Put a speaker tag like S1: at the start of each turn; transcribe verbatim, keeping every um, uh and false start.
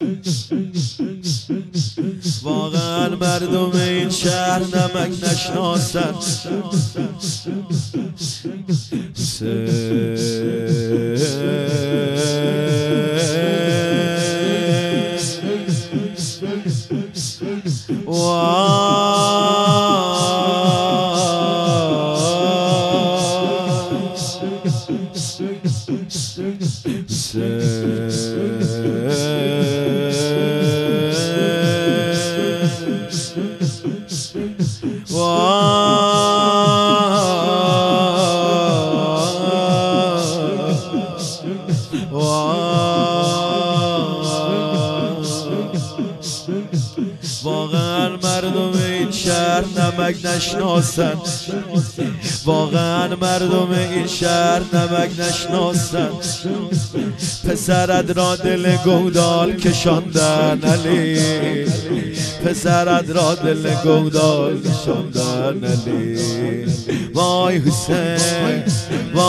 S1: واقعا مردم این شهر نمک نشناسن. واقعا مردم این شهر نمک نشناسن. واقعا مردم این شهر نمک نشناسن. پسرت را دل گودال کشاندن علی، پسرت را دل گودال کشاندن علی. وای حسین